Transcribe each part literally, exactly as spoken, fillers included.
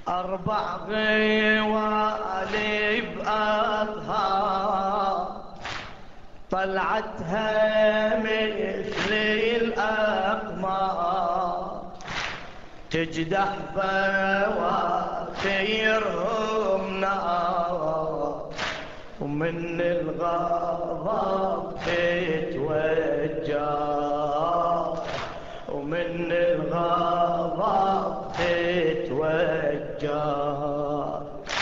أربع غوالي بأظهار طلعتها مثل الأقمار، تجدح بواتيرهم نار، ومن الغضب تتوجع، ومن الغضب تتوجع.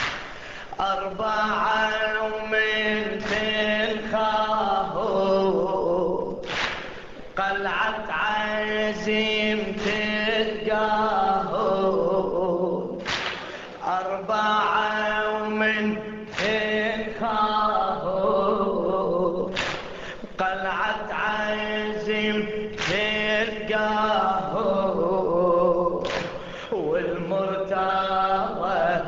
أربعة ومن تنخاهو قلعة عزيم تلقاهو، أربعة ومن تنخاهو قلعة عزيم تلقاهو، والمرتضى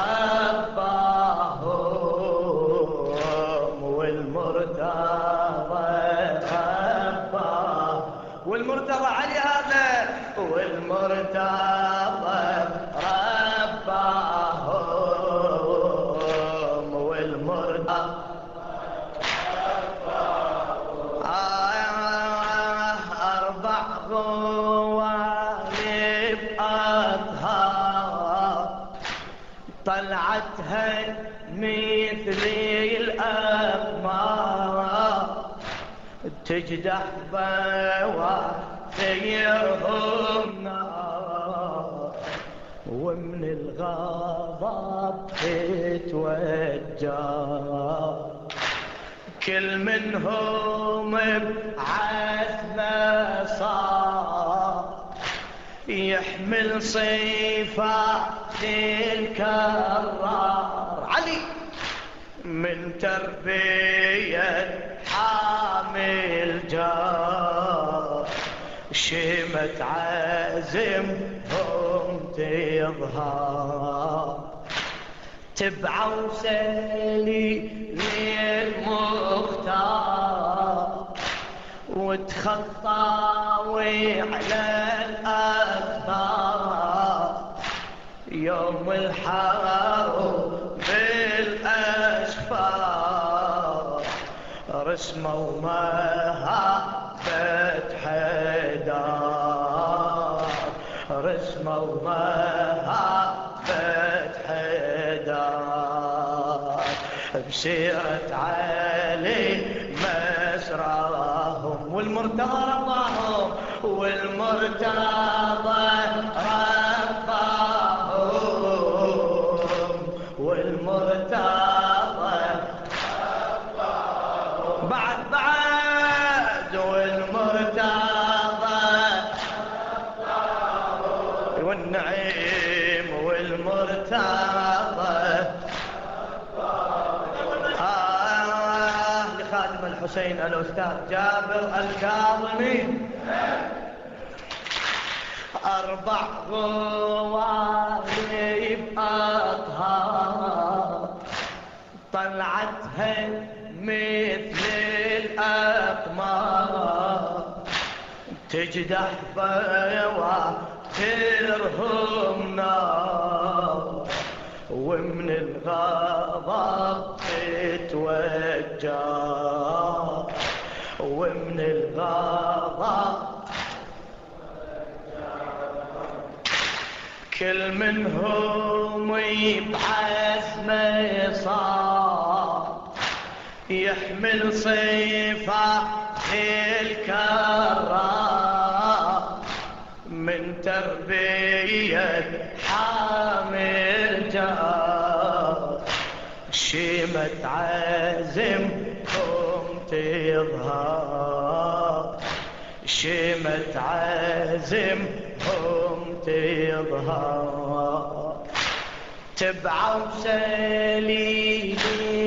رباهم، والمرتضى رباهم، والمرتضى علي هذا، والمرتضى رباهم، والمرتضى أربع غوالب أطهار طلعتها مثل الأقمار، تجدح بواتيرهم نار، ومن الغضب تتوجع. كل منهم بعزمه صار يحمل صفات الكرار، علي من تربية حامل جار، شيمة عزمهم تظهر، تبعوا سالي للمختار، وتخطاوي على الأكثار، يوم الحرب بالأسفار، رسموا مهابة حيدار، رسموا مهابة حيدار، بسيرة علي مسراهم، والمرتضى رباهم، والمرتضى رباهم، والمرتضى رباهم، بعد بعد والمرتضى رباهم، والنعيم والمرتضى خادم الحسين الأستاذ جابر الكاظمي. أربع غوالب أطهار طلعتها مثل الأقمار، تجدح بواتيرهم نار، ومن الغضب تتوجع، ومن الغضب كل منهم بعزمه صار يحمل صفات الكرار، من تربية حامل جار، شيمة عزمهم تظهر، شيمة عزمهم تظهر، تبعوا سليل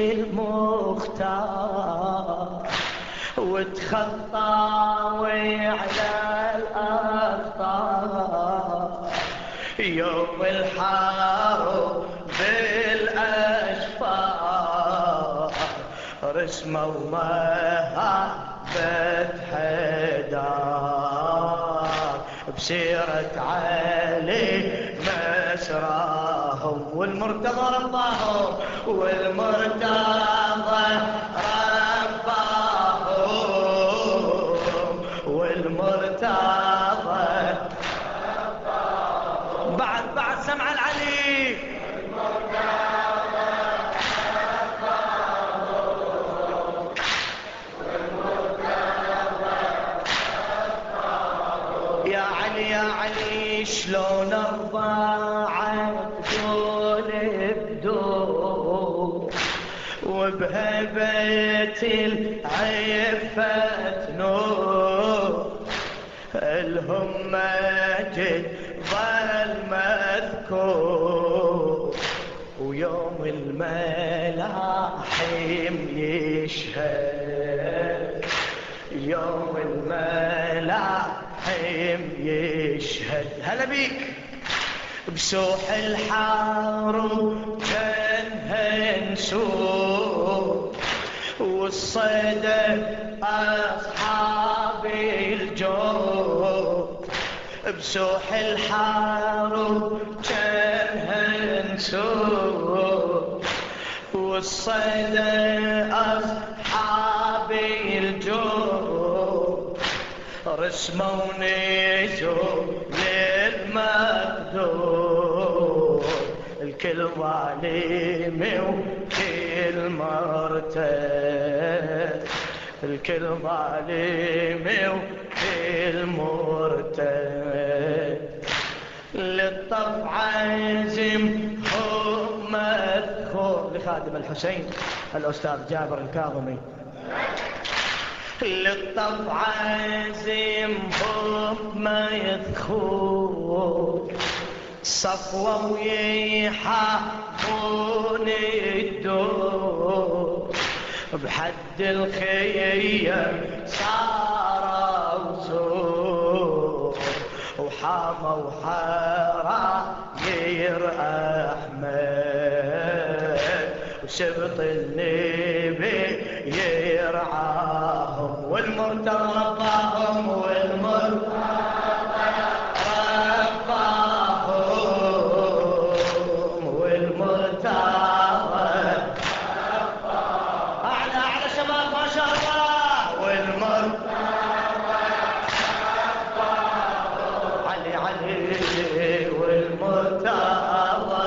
المختار، وتخطاوي على الأخطار، يوم الحرب بالأسفار، رسموا مهابة حيدار، بسيرة علي مسراه، رباهم والمرتضى رباهم والمرتضى رباهم والمرتضى بعد بعد سمع العلي يا علي يا علي شلون ارضعك دول بدور وبهبة العفة نور الهم مجد ظل مذكور ويوم الملاحم يشهد يوم الملاحم يشهد هلا بيك بسوح الحرب كان هنسور والصدى أصحاب الجو بسوح الحرب كان هنسور والصدى أصحاب الجو رسموا نزول للمقدور الكل ظالم وكل مرتد الكل ظالم وكل مرتد للطف عزم هم مذكور لخادم الحسين الأستاذ جابر الكاظمي للطف عزم هم مذكور صفوة ويحبون الدور بحد الخيم صاروا زور وحامى وحراير أحمد وسبط النبي يرعاهم والمرتضى رباهم والمرتضى رباهم والمرتضى أعلى أعلى شباب ما شاء الله والمرتضى علي علي والمرتضى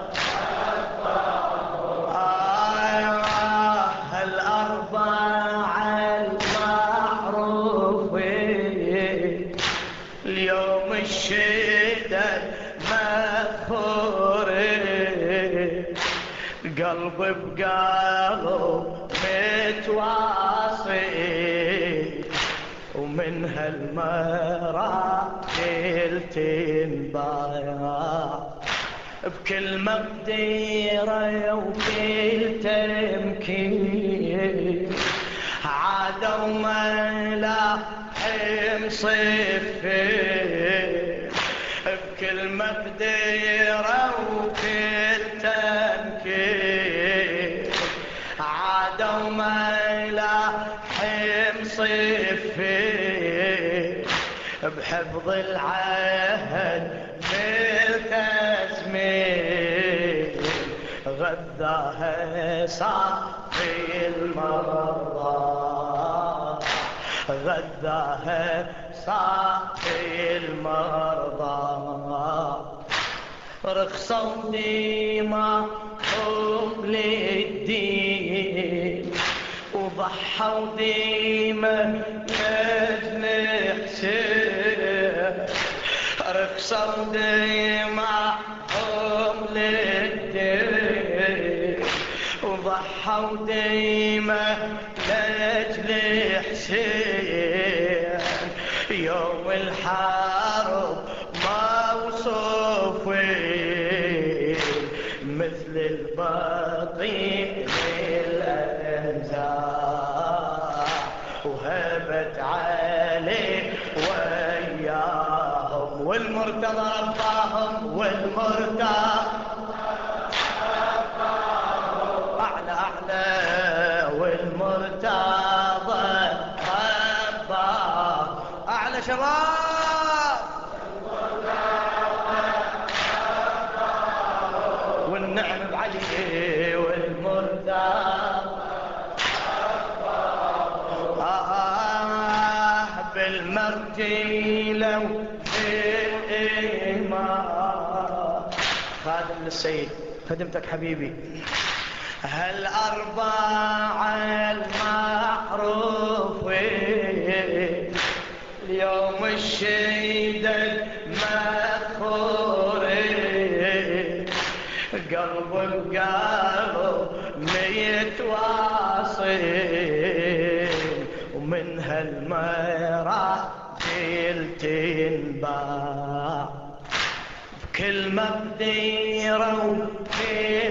اليوم الشدة مذكوري قلب بقلب متواصي ومن هالمراحل تنباع بكل مقدرة وكل تمكين عادوا ملاحم صفين بكل مقدرة وكل تمكين عادوا ملاحم صفين بحفظ العهد بالتسمين غذاها صافي المرضى غذاها صافي المرضى رخصوا دماءهم للدين وضحوا دماء لأجل حسين رخصوا دماءهم للدين وضحوا دماء لأجل حسين يوم الحرب موصوفين مثل البطيء الأنزاع وهبت عليه وياهم والمرتضى رباهم والمرتضى أعلى أعلى والمرتضى رباه أعلى شباب ونعم بعلي والمرتضى آه بالمرجيلة والإمام. خادم للسيد، خدمتك حبيبي. هالأربعة المعروفين اليوم الشيدة مذكورين، قلب بقلب متواصل ومن هالمراجل تنباع بكل مقدرة وكل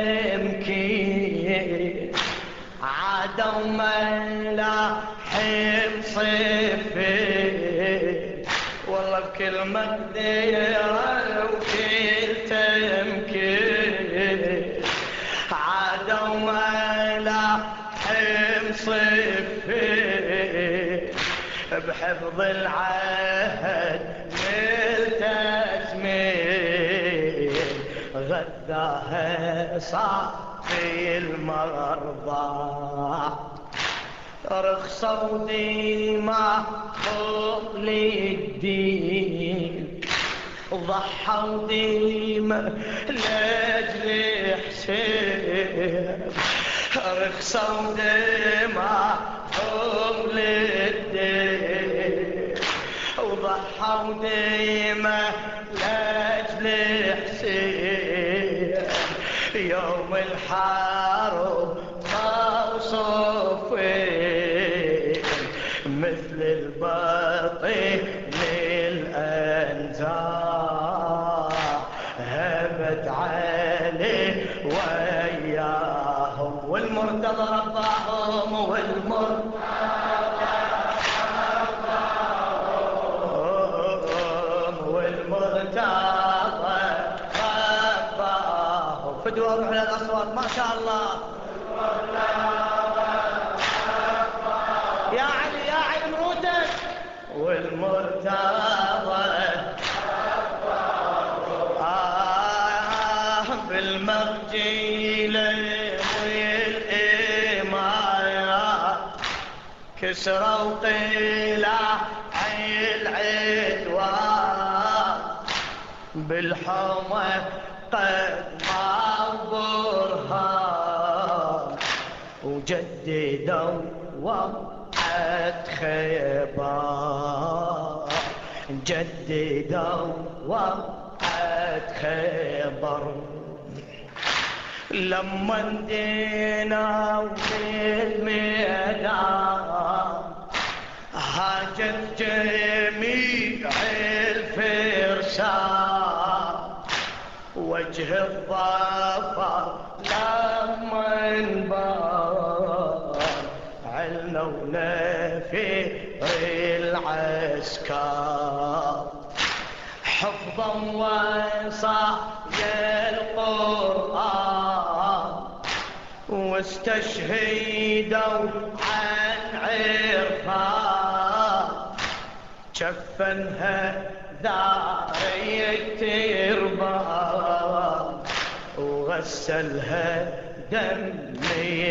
تمكين، عادوا ملاحم صفين والله بكل مقدرة وكل تمكين، عادوا ملاحم صفين بحفظ العهد ملتزمين، غداها صافي المرضى رخصوا دماءهم للدين، ضحوا دماء لاجل حسين، رخصوا دماءهم للدين وضحوا دماء لاجل حسين، يوم الحرب موصوفين مثل البطين الأنزار، هبت عليه وياهم والمرتضى رباهم والمرتضى فدوا روح للأصوات ما شاء الله. يا علي يا علي مرودك والمرتضى آه بالمرجيلة والإمايات كسروا قلاع العدوان، بالحومة قد ما برهان وجددوا وقعت خيبر، جددوا وقعت خيبر لما ندينا بالميدان، هاجت جميع الفرسان وجه الظفر لما انبار، علونا في العسكر حفظا وصايا القرآن، واستشهدوا عن عرفان، جفنها ذارية تربان وغسلها دمي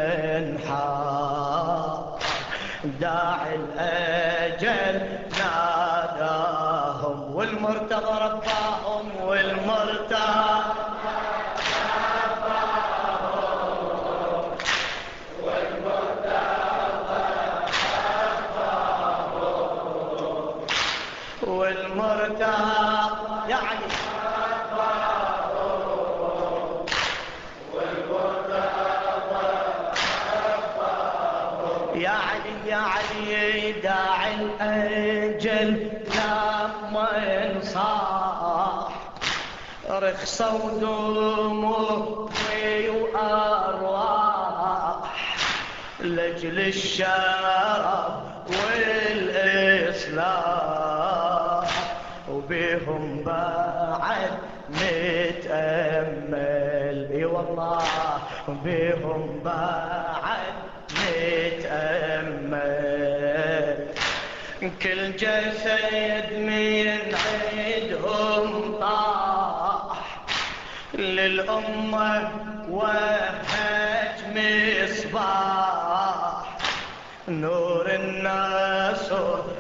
المنحار، داعي الأجل ناداهم والمرتضى رباهم والمرتضى والمرتضى يعني يا علي يا علي داعي الأجل لما ينصاح، رخصوا دموعي وأرواح لأجل الشرف والإصلاح، وبيهم بعد نتأمل اي والله وبيهم بعد نتأمل، كل جسد من عندهم طاح للأمة وهج مصباح نور الناس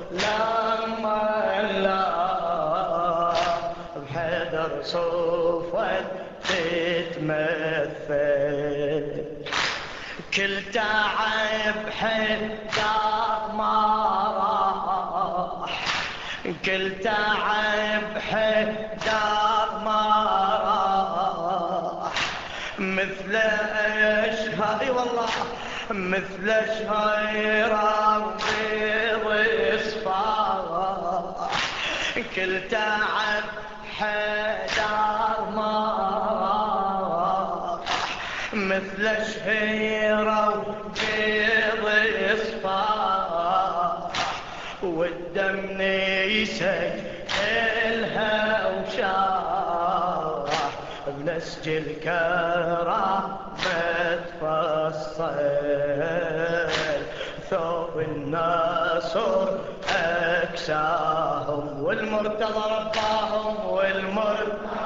لما لا بحيدر صوفت تتمثل كل تعب حيدر ما راح كل تعب حيدر ما راح مثل اشهر اي والله مثل شهيرة بيض صفاح كل تعب حيدر ما راح مثل شهيرة بيض صفاح والدم نيسك إلها وشاح بنسج الكرامة تفصل ثوب الناصر أكساهم والمرتضى رباهم والمرتضى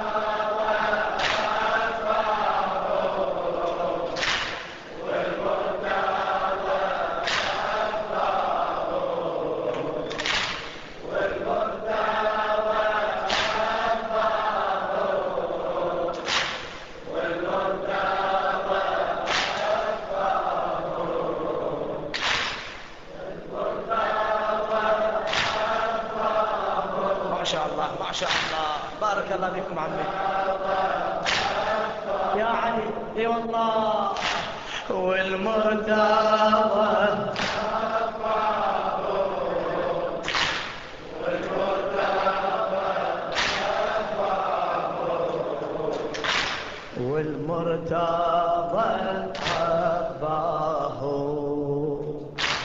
ما شاء الله ما شاء الله بارك الله فيكم عمي يا علي اي والله والمرتضى والمرتضى حباه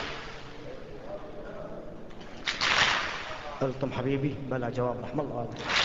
قلتم حبيبي بلا جواب رحم الله عليك.